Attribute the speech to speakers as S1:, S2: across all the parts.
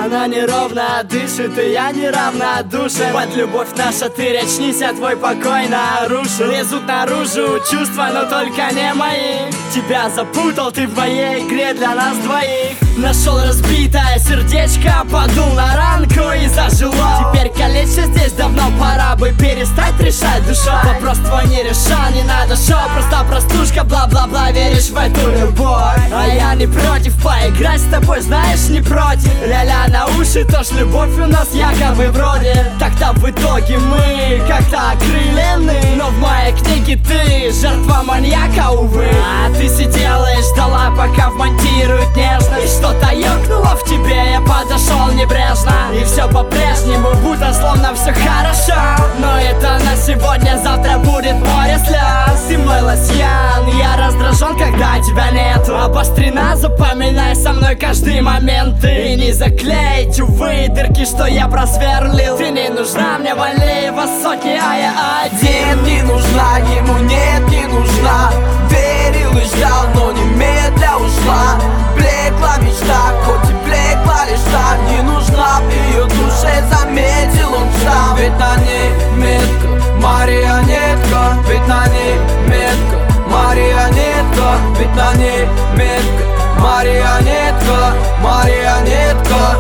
S1: Она неровно дышит, и я неравнодушен. Под любовь наша ты речнись, а твой покой нарушил. Лезут наружу чувства, но только не мои. Тебя запутал ты в моей игре для нас двоих. Нашел разбитое сердечко, подул на ранку и зажило. Теперь калечься здесь давно пора бы перестать решать душой. Вопрос твой не решал, не надо шоу, просто простушка, бла-бла-бла. Веришь в эту любовь, а я не против поиграть с тобой, знаешь, не против. Ля-ля на уши, тоже любовь у нас якобы вроде. Так-то в итоге мы как-то окрылены, но в моей книге ты жертва маньяка, увы. А ты сидела и ждала, пока вмонтируют нежно. И что-то ёкнуло в тебе, я подошел небрежно. И все по-прежнему, будто словно все хорошо. Но это на сегодня, завтра будет море слез. Ты мой лосьян, я раздражен, когда тебя нету. Обострена, запоминай со мной каждый момент. И не заклеить, увы, дырки, что я просверлил. Ты не нужна мне, вали высокий, а я один.
S2: Нет, не нужна, ему нет, не нужна. Верил и ждал, но немедля ушла. Блекла мечта, хоть и блекла лишь та. Не нужна в ее душе, заметил он сам. Ведь на ней метка, марионетка. Ведь на ней метка, марионетка. Ведь на ней метка, марионетка. Марионетка,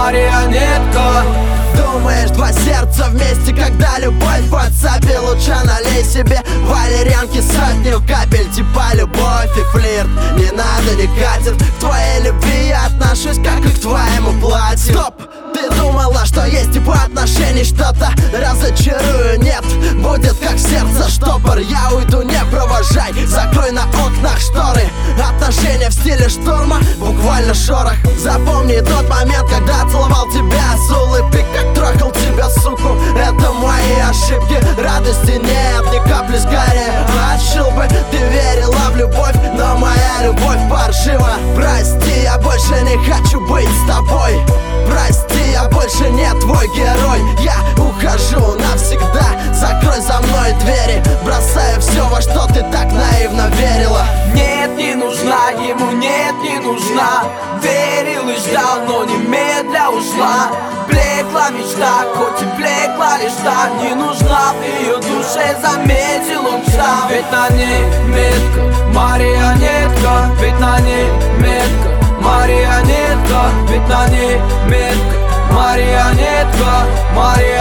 S2: марионетка.
S3: Думаешь, два сердца вместе, когда любовь подцепи. Лучше налей себе валерьянки сотню капель. Типа любовь и флирт не надо, не катит. К твоей любви я отношусь как и к твоему платью. Стоп! Ты думала, что есть типа отношений что-то? Разочарую, нет, будет как сердце штопор. Я уйду, не провожай, закрой на окнах шторы. Отношения в стиле шторма, буквально шорох. Запомни тот момент, когда целовал тебя с улыбкой, как трахал тебя, суку. Это мои ошибки, радости нет, ни капли скорее отшил бы. Ты верила в любовь, но моя любовь паршива. Прости, я больше не хочу быть с тобой. Прости, я больше не твой герой. Я ухожу навсегда, закрой за мной двери. Бросаю все, во что ты так наивно верила.
S2: Нет, не нужна, ему нет, не нужна. Верил и ждал, но немедля ушла. Блекла мечта, хоть и блекла лишь та. Не нужна в ее душе, заметил он сам. Ведь на ней метка, марионетка. Ведь на ней метка, марионетка. Ведь на ней метка, марионетка. Марионетка.